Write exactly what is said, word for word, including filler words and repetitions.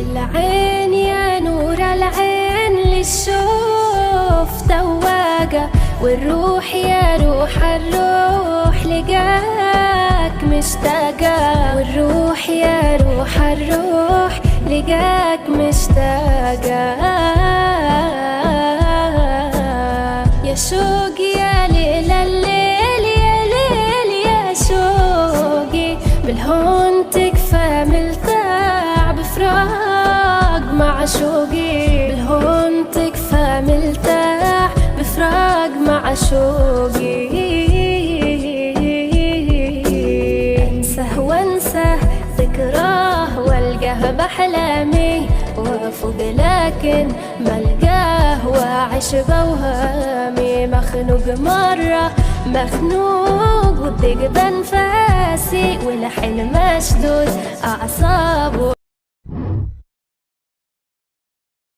العين يا نور العين للشوف تواقة، والروح يا روح الروح لقاك مشتاقة، والروح يا روح الروح لقاك مشتاقة. يا شوق يا ليل الليل يا ليل يا شوقي، بالهون تكفى ملتاع بفراق معشوقي، بالهون تكفى ملتاع بفراق معشوقي. انسه وانسى ذكراه والقاه بأحلامي وافوق لكن ملقاه واعيش بوهامي، مخنوق مرة مخنوق وضيق بانفاسي والحين مشدود اعصابه.